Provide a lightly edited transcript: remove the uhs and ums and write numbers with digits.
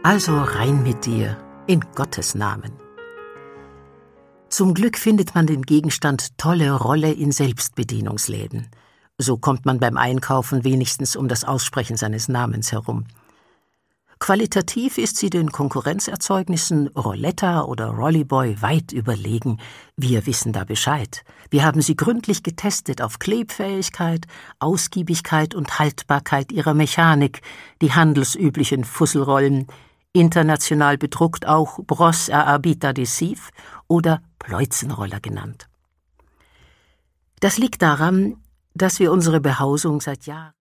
Also rein mit dir, in Gottes Namen. Zum Glück findet man den Gegenstand tolle Rolle in Selbstbedienungsläden. So kommt man beim Einkaufen wenigstens um das Aussprechen seines Namens herum. Qualitativ ist sie den Konkurrenzerzeugnissen Rolletta oder Rollyboy weit überlegen. Wir wissen da Bescheid. Wir haben sie gründlich getestet auf Klebfähigkeit, Ausgiebigkeit und Haltbarkeit ihrer Mechanik, die handelsüblichen Fusselrollen, international bedruckt auch Brosse à habit adhésif oder Pleuzenroller genannt. Das liegt daran, dass wir unsere Behausung seit Jahren